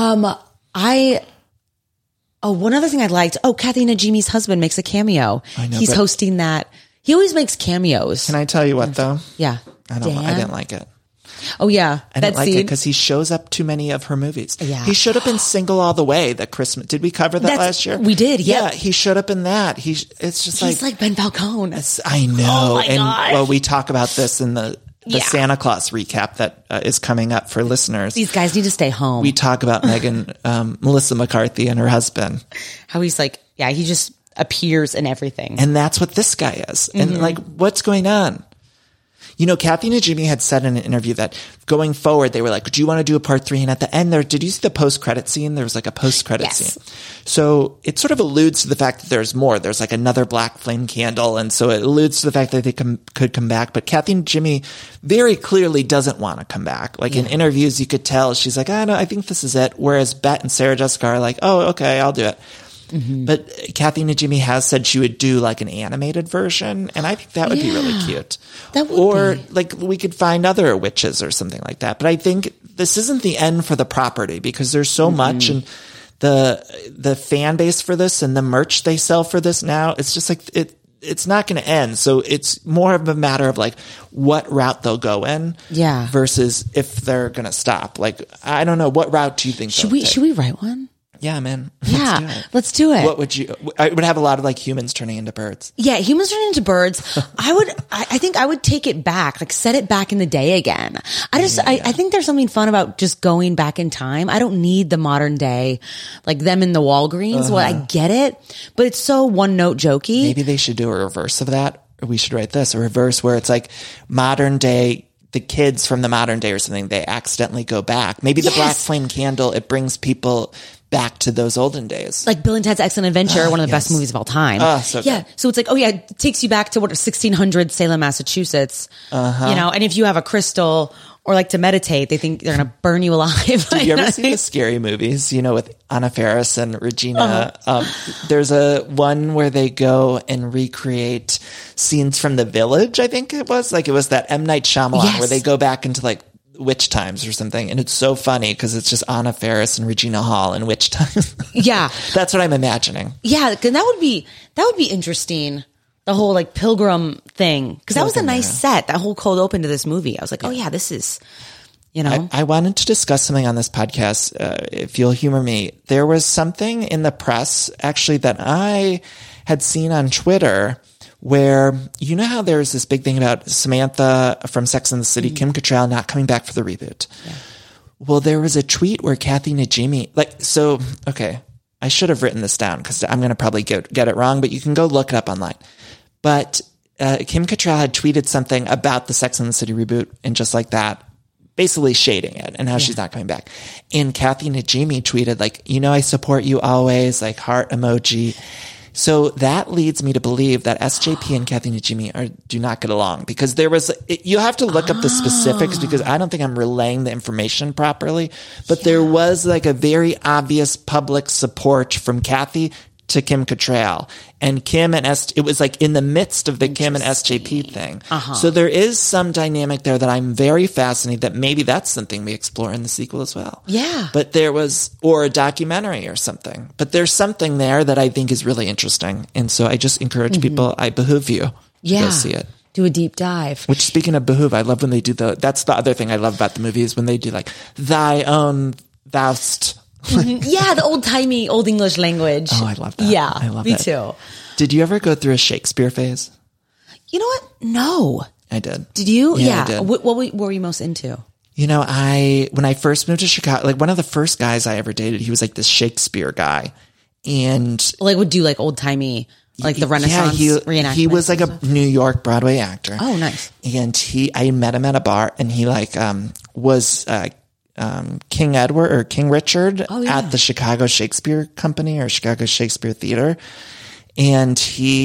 One other thing I liked. Oh, Kathy Najimy's husband makes a cameo. I know, He's but- hosting that. He always makes cameos. Can I tell you what though? Yeah. I didn't like it. Oh yeah. I didn't like it because he shows up too many of her movies. Yeah. He showed up in Single All the Way, the Christmas. Did we cover that last year? We did. Yeah. Yeah. He showed up in that. It's just He's like Ben Falcone. I know. Oh my and gosh. well, we talk about this in the Santa Claus recap that is coming up for listeners. These guys need to stay home. We talk about Melissa McCarthy and her husband. How he's like, yeah, he just appears in everything. And that's what this guy is. And like, what's going on? You know, Kathy Najimy had said in an interview that going forward, they were like, do you want to do a part 3? And at the end there, did you see the post-credit scene? There was like a post-credit scene. So it sort of alludes to the fact that there's more. There's like another black flame candle. And so it alludes to the fact that they could come back. But Kathy Najimy very clearly doesn't want to come back. Like in interviews, you could tell she's like, I think this is it. Whereas Bette and Sarah Jessica are like, oh, okay, I'll do it. But Kathy Najimy has said she would do like an animated version, and I think that would be really cute. That would or be. like we could find other witches or something like that. But I think this isn't the end for the property because there's so much, and the fan base for this and the merch they sell for this now, it's just like it's not going to end. So it's more of a matter of like what route they'll go in, versus if they're going to stop. Like I don't know, what route do you think? Should we write one? Yeah, man. Yeah, let's do it. What would you? I would have a lot of like humans turning into birds. Yeah, humans turning into birds. I think I would take it back, like set it back in the day again. I think there's something fun about just going back in time. I don't need the modern day, like them in the Walgreens. Well, I get it, but it's so one note jokey. Maybe they should do a reverse of that. Or we should write this, a reverse where it's like modern day, the kids from the modern day or something, they accidentally go back. Maybe the black flame candle, it brings people back to those olden days. Like Bill and Ted's Excellent Adventure, one of the best movies of all time. So yeah. good. So it's like, it takes you back to 1600 Salem, Massachusetts. You know, and if you have a crystal or like to meditate, they think they're going to burn you alive. Did you ever see the scary movies, you know, with Anna Faris and Regina? There's a one where they go and recreate scenes from The Village, I think it was. Like it was that M. Night Shyamalan where they go back into like Witch Times or something. And it's so funny because it's just Anna Faris and Regina Hall in Witch Times. Yeah. That's what I'm imagining. Yeah. And that would be interesting. The whole like pilgrim thing. Cause that was a nice set. That whole cold open to this movie. I was like, oh yeah, this is, you know. I wanted to discuss something on this podcast. If you'll humor me, there was something in the press actually that I had seen on Twitter where, you know how there's this big thing about Samantha from Sex and the City, Kim Cattrall not coming back for the reboot. Yeah. Well, there was a tweet where Kathy Najimy, okay, I should have written this down because I'm going to probably get it wrong, but you can go look it up online. But Kim Cattrall had tweeted something about the Sex and the City reboot and just like that, basically shading it and how she's not coming back. And Kathy Najimy tweeted I support you always, like heart emoji. So that leads me to believe that SJP and Kathy Najimy do not get along because you have to look up the specifics because I don't think I'm relaying the information properly, but there was like a very obvious public support from Kathy to Kim Cattrall and Kim and it was like in the midst of the Kim and SJP thing. So there is some dynamic there that I'm very fascinated that maybe that's something we explore in the sequel as well. Yeah. But or a documentary or something, but there's something there that I think is really interesting. And so I just encourage people, I behoove you to go see it. Do a deep dive. Which speaking of behoove, I love when they do that's the other thing I love about the movie is when they do like thy own thou'st. Yeah, the old-timey Old English language. Oh, I love that. Yeah, I love me that. too. Did you ever go through a Shakespeare phase? You know what? No. I did. Did you? Yeah. I did. What were you most into? You know, when I first moved to Chicago, like one of the first guys I ever dated, he was like this Shakespeare guy. And would do like old-timey, like the Renaissance reenactment. He was like a New York Broadway actor. Oh, nice. And I met him at a bar and he was King Edward or King Richard at the Chicago Shakespeare Company or Chicago Shakespeare Theater. And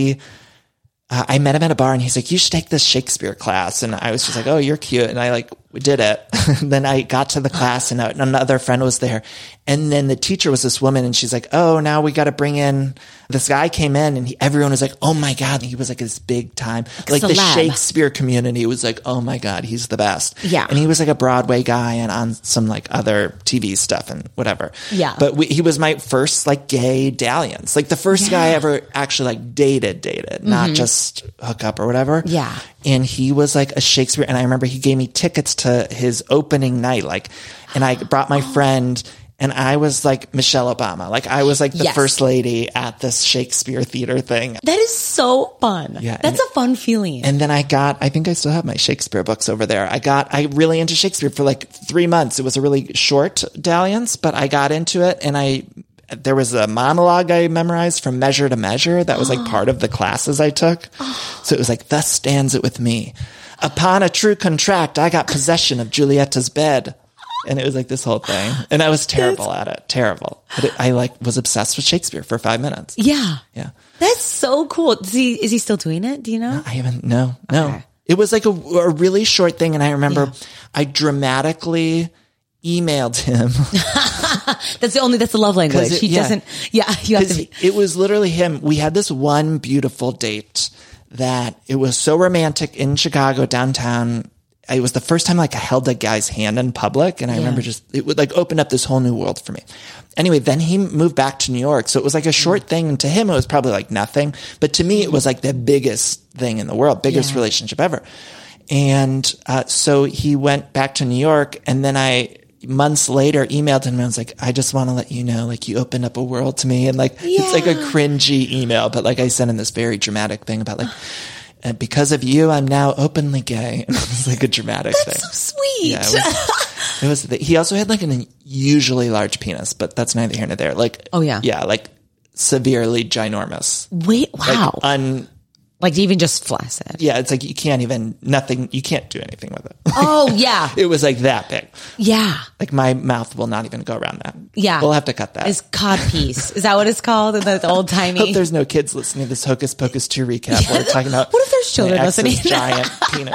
I met him at a bar and he's like, you should take this Shakespeare class. And I was just like, oh, you're cute. And I did it. Then I got to the class and another friend was there. And then the teacher was this woman and she's like, oh, now we got to bring in this guy came in and everyone was like, oh my God. And he was like this big time, like the Shakespeare community was like, oh my God, he's the best. Yeah. And he was like a Broadway guy and on some like other TV stuff and whatever. Yeah. But he was my first like gay dalliance, like the first guy I ever actually like dated, not just hook up or whatever. Yeah. And he was like a Shakespeare. And I remember he gave me tickets to his opening night, and I brought my friend and I was like Michelle Obama. Like I was like the first lady at this Shakespeare theater thing. That is so fun. Yeah. That's a fun feeling. And then I think I still have my Shakespeare books over there. I really into Shakespeare for like 3 months. It was a really short dalliance, but I got into it and there was a monologue I memorized from Measure to Measure. That was like part of the classes I took. So it was like, thus stands it with me. Upon a true contract, I got possession of Julieta's bed. And it was like this whole thing. And I was terrible at it. Terrible. But I was obsessed with Shakespeare for 5 minutes. Yeah. Yeah. That's so cool. Is he still doing it? Do you know? I haven't. No. It was like a really short thing. And I remember I dramatically emailed him. That's the love language. He doesn't. Yeah. You have to. It was literally him. We had this one beautiful date that it was so romantic in Chicago downtown. It was the first time I held a guy's hand in public. And I remember it would open up this whole new world for me. Anyway, then he moved back to New York. So it was like a short thing. And to him, it was probably nothing. But to me, it was the biggest thing in the world, biggest relationship ever. And so he went back to New York. And then months later emailed him and I was like, I just want to let you know, you opened up a world to me. And it's like a cringy email, but I sent him this very dramatic thing about because of you, I'm now openly gay. And it was a dramatic thing. That's so sweet. Yeah, it was he also had an unusually large penis, but that's neither here nor there. Oh yeah. Yeah. Severely ginormous. Wait, wow. Even just flaccid. Yeah. It's you can't you can't do anything with it. Oh yeah. It was that big. Yeah. My mouth will not even go around that. Yeah. We'll have to cut that. It's codpiece. Is that what it's called? The old timey. Hope there's no kids listening to this Hocus Pocus 2 recap. We're talking about what if there's children listening? Giant penis.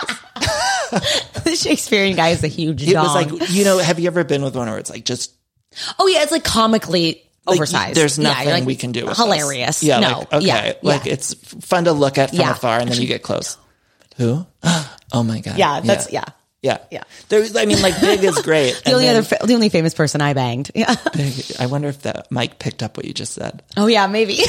The Shakespearean guy is a huge dong. It was have you ever been with one where it's just oh yeah, it's comically oversized. There's nothing we can do with hilarious. This. Yeah, no. Okay. Yeah. It's fun to look at from afar and then you get close. Who? Oh my God. Yeah, that's Yeah. Yeah. I mean, like, Big is great. The only famous person I banged. Yeah. Big, I wonder if that Mike picked up what you just said. Oh yeah, maybe.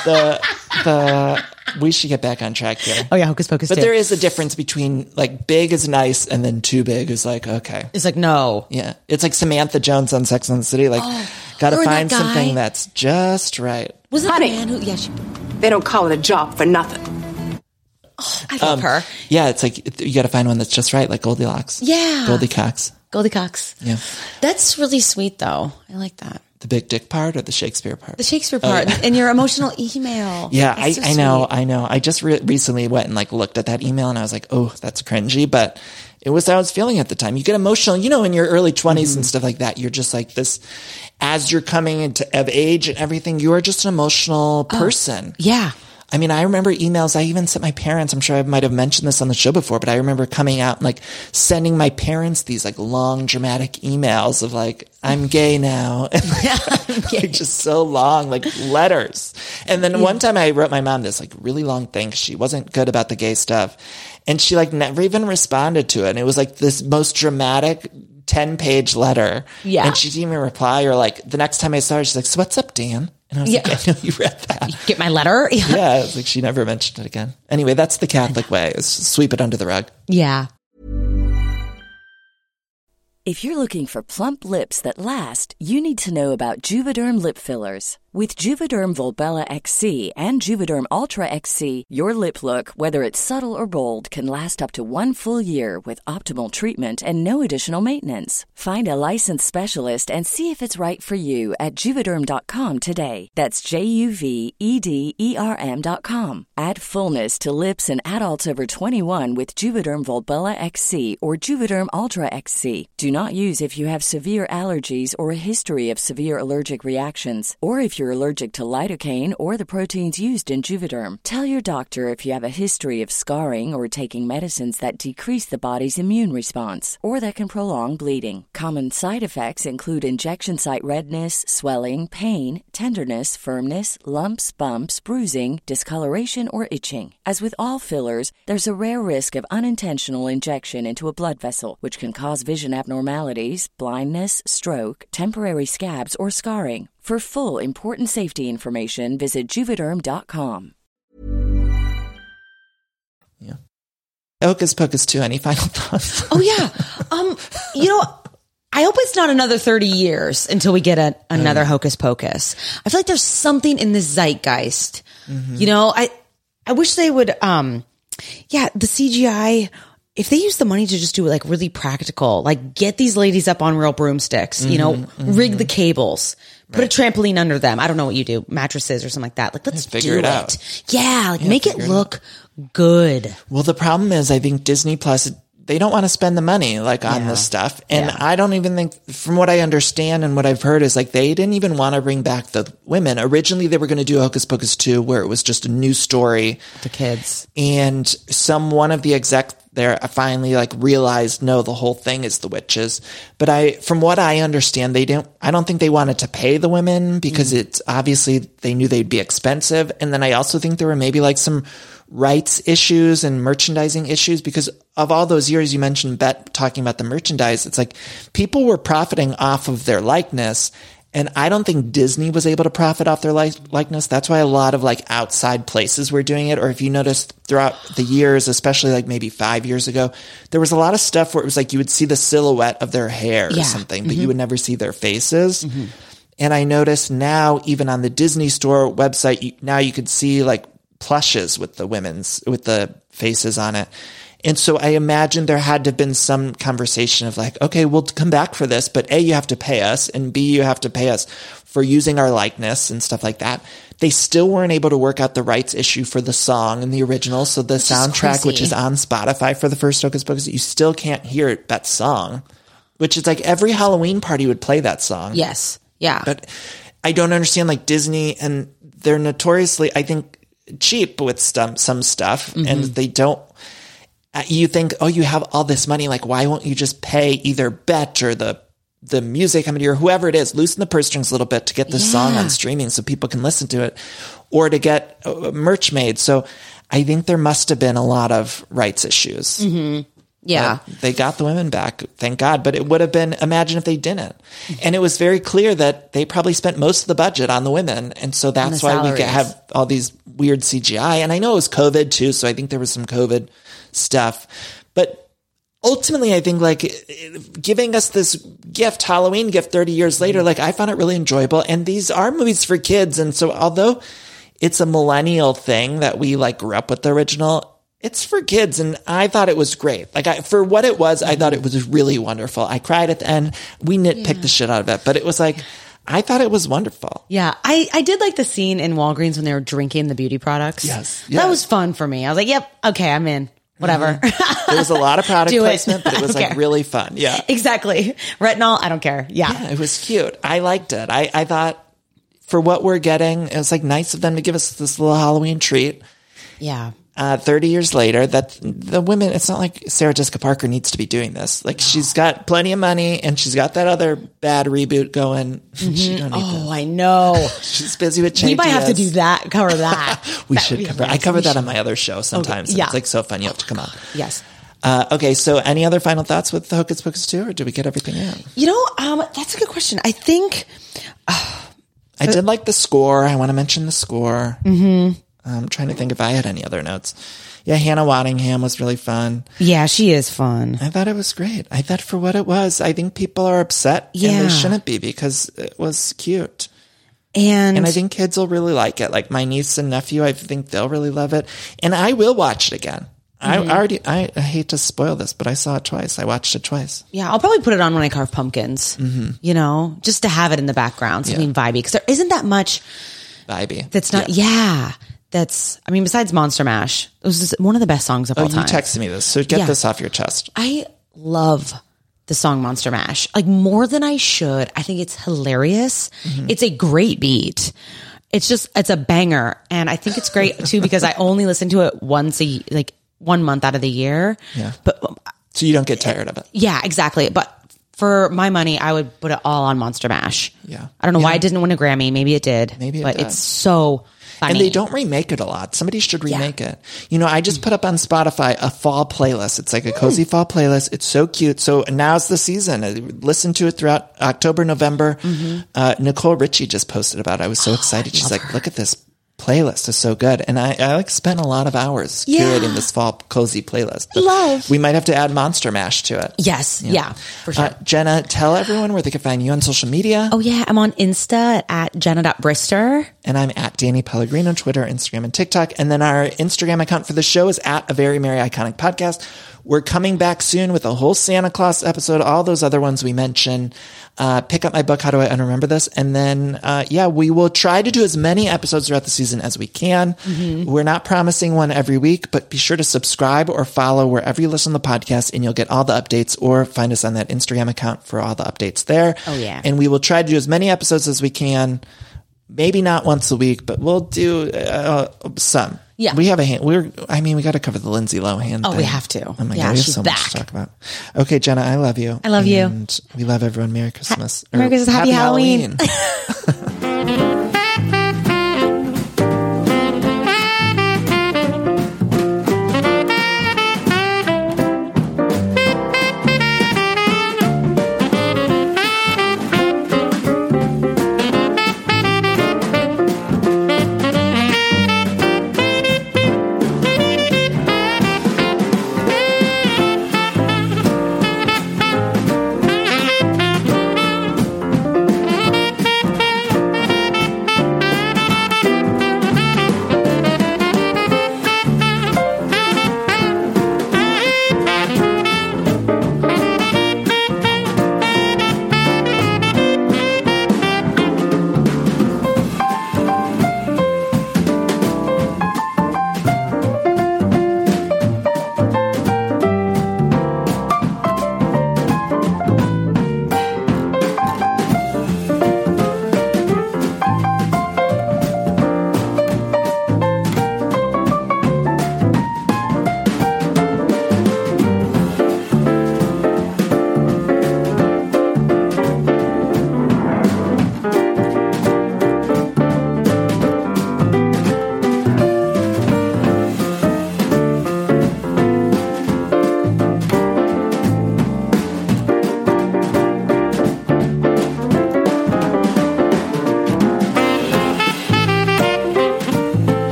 We should get back on track here. Oh yeah, Hocus Pocus. But there is a difference between like Big is nice and then too big is like, okay. It's like, no. Yeah. It's like Samantha Jones on Sex and the City. Like, gotta find something that's just right. Was it Honey. the man who? Yeah, They don't call it a job for nothing. Oh, I love her. Yeah, it's like you gotta find one that's just right, like Goldilocks. Yeah. Goldie Cox. Yeah. That's really sweet though. I like that. The big dick part or the Shakespeare part? The Shakespeare part and your emotional email. Yeah, That's I know. I just recently went and like looked at that email and I was like, oh, that's cringy, but it was how I was feeling at the time. You get emotional, in your early 20s and stuff like that. You're just like this, as you're coming of age and everything, you are just an emotional person. Yeah. I mean, I remember emails I even sent my parents. I'm sure I might have mentioned this on the show before, but I remember coming out and like sending my parents these like long dramatic emails of like, I'm gay now. And like, just so long, like letters. And then one time I wrote my mom this like really long thing. She wasn't good about the gay stuff. And she like never even responded to it. And it was like this most dramatic 10-page letter. Yeah. And she didn't even reply, or like the next time I saw her, she's like, so what's up, Dan? And I was like, I know you read that. You get my letter? Yeah. It's like she never mentioned it again. Anyway, that's the Catholic way, is sweep it under the rug. Yeah. If you're looking for plump lips that last, you need to know about Juvederm lip fillers. With Juvederm Volbella XC and Juvederm Ultra XC, your lip look, whether it's subtle or bold, can last up to 1 full year with optimal treatment and no additional maintenance. Find a licensed specialist and see if it's right for you at Juvederm.com today. That's JUVEDERM.com. Add fullness to lips in adults over 21 with Juvederm Volbella XC or Juvederm Ultra XC. Do not use if you have severe allergies or a history of severe allergic reactions, or if you're allergic to lidocaine or the proteins used in Juvederm. Tell your doctor if you have a history of scarring or taking medicines that decrease the body's immune response or that can prolong bleeding. Common side effects include injection site redness, swelling, pain, tenderness, firmness, lumps, bumps, bruising, discoloration, or itching. As with all fillers, there's a rare risk of unintentional injection into a blood vessel, which can cause vision abnormalities, blindness, stroke, temporary scabs, or scarring. For full, important safety information, visit Juvederm.com. Yeah. Hocus Pocus 2, any final thoughts? Oh, yeah. I hope it's not another 30 years until we get another Hocus Pocus. I feel like there's something in this zeitgeist. Mm-hmm. I wish they would, the CGI, if they use the money to just do it like really practical, like get these ladies up on real broomsticks, rig the cables, put a trampoline under them. I don't know what you do, mattresses or something like that. Like, let's figure it out. Yeah. Like make it look good. Well, the problem is I think Disney Plus, they don't want to spend the money like on this stuff. And I don't even think, from what I understand and what I've heard, is like they didn't even want to bring back the women. Originally, they were going to do Hocus Pocus 2, where it was just a new story. The kids. And one of the execs there finally like realized, no, the whole thing is the witches. But from what I understand, I don't think they wanted to pay the women because it's obviously they knew they'd be expensive. And then I also think there were maybe like some rights issues and merchandising issues, because of all those years you mentioned, Bet, talking about the merchandise, it's like people were profiting off of their likeness. And I don't think Disney was able to profit off their likeness. That's why a lot of like outside places were doing it. Or if you noticed throughout the years, especially like maybe 5 years ago, there was a lot of stuff where it was like you would see the silhouette of their hair or something, but you would never see their faces. Mm-hmm. And I noticed now, even on the Disney Store website, now you could see like plushes with the faces on it. And so I imagine there had to have been some conversation of like, okay, we'll come back for this, but A, you have to pay us, and B, you have to pay us for using our likeness and stuff like that. They still weren't able to work out the rights issue for the song and the original. So the soundtrack, which is on Spotify for the first Hocus Pocus, you still can't hear that song, which is like every Halloween party would play that song. Yes. Yeah. But I don't understand, like Disney, and they're notoriously, I think, cheap with some stuff, and they don't. You think, oh, you have all this money, like why won't you just pay either Bet or the music company or whoever it is, loosen the purse strings a little bit to get this song on streaming so people can listen to it, or to get merch made. So I think there must have been a lot of rights issues. Mm-hmm. Yeah. But they got the women back, thank God. But it would have been, imagine if they didn't. And it was very clear that they probably spent most of the budget on the women. And so that's why we have all these weird CGI. And I know it was COVID too, so I think there was some COVID stuff. But ultimately, I think like giving us this gift, Halloween gift 30 years later, like I found it really enjoyable. And these are movies for kids. And so although it's a millennial thing that we like grew up with the original, it's for kids. And I thought it was great. Like for what it was, I thought it was really wonderful. I cried at the end. We nitpicked the shit out of it, but it was like, I thought it was wonderful. Yeah. I did like the scene in Walgreens when they were drinking the beauty products. Yes. That was fun for me. I was like, yep. Okay. I'm in. Whatever. There was a lot of product placement, but it was like really fun. Yeah. Exactly. Retinol. I don't care. Yeah. It was cute. I liked it. I thought for what we're getting, it was like nice of them to give us this little Halloween treat. Yeah. 30 years later, that the women, it's not like Sarah Jessica Parker needs to be doing this. Like she's got plenty of money and she's got that other bad reboot going. She don't need this. I know. She's busy with changes. We might have to do that, cover that. We should cover. I cover that on my other show sometimes. Okay. Yeah. It's like so fun. You have to come on. Yes. Okay. So any other final thoughts with the Hocus Pocus 2 or did we get everything in? You know, that's a good question. I think, I did like the score. I want to mention the score. Mm-hmm. I'm trying to think if I had any other notes. Yeah, Hannah Waddingham was really fun. Yeah, she is fun. I thought it was great. I thought for what it was, I think people are upset and they shouldn't be because it was cute. And I think kids will really like it. Like my niece and nephew, I think they'll really love it. And I will watch it again. Mm-hmm. I hate to spoil this, but I saw it twice. I watched it twice. Yeah, I'll probably put it on when I carve pumpkins, you know, just to have it in the background, something vibey. Because there isn't that much vibey. That's not, that's, I mean, besides Monster Mash, it was just one of the best songs of all time. You texted me this, so get this off your chest. I love the song Monster Mash, like more than I should. I think it's hilarious. Mm-hmm. It's a great beat. It's a banger. And I think it's great too, because I only listen to it once like 1 month out of the year. Yeah. But so you don't get tired of it. Yeah, exactly. But for my money, I would put it all on Monster Mash. Yeah. I don't know why it didn't win a Grammy. Maybe it did. But it's so funny. And they don't remake it a lot. Somebody should remake it. You know, I just put up on Spotify a fall playlist. It's like a cozy fall playlist. It's so cute. So now's the season. Listen to it throughout October, November. Mm-hmm. Nicole Richie just posted about it. I was so excited. She's like, look at this playlist is so good. And I like spent a lot of hours curating this fall cozy playlist. But we might have to add Monster Mash to it. Yes. Yeah, for sure. Jenna, tell everyone where they can find you on social media. Oh yeah. I'm on Insta at Jenna.Brister. And I'm at Danny Pellegrino, Twitter, Instagram, and TikTok. And then our Instagram account for the show is at A Very Merry Iconic Podcast. We're coming back soon with a whole Santa Claus episode, all those other ones we mentioned. Pick up my book, How Do I Unremember This? And then, we will try to do as many episodes throughout the season as we can. Mm-hmm. We're not promising one every week, but be sure to subscribe or follow wherever you listen to the podcast and you'll get all the updates, or find us on that Instagram account for all the updates there. Oh, yeah. And we will try to do as many episodes as we can. Maybe not once a week, but we'll do some. Yeah. We have we got to cover the Lindsay Lohan thing. We have to. Oh my God, we have so much to talk about. Okay, Jenna, I love you. I love you. And we love everyone. Merry Christmas. Merry Christmas. Happy Halloween. Halloween.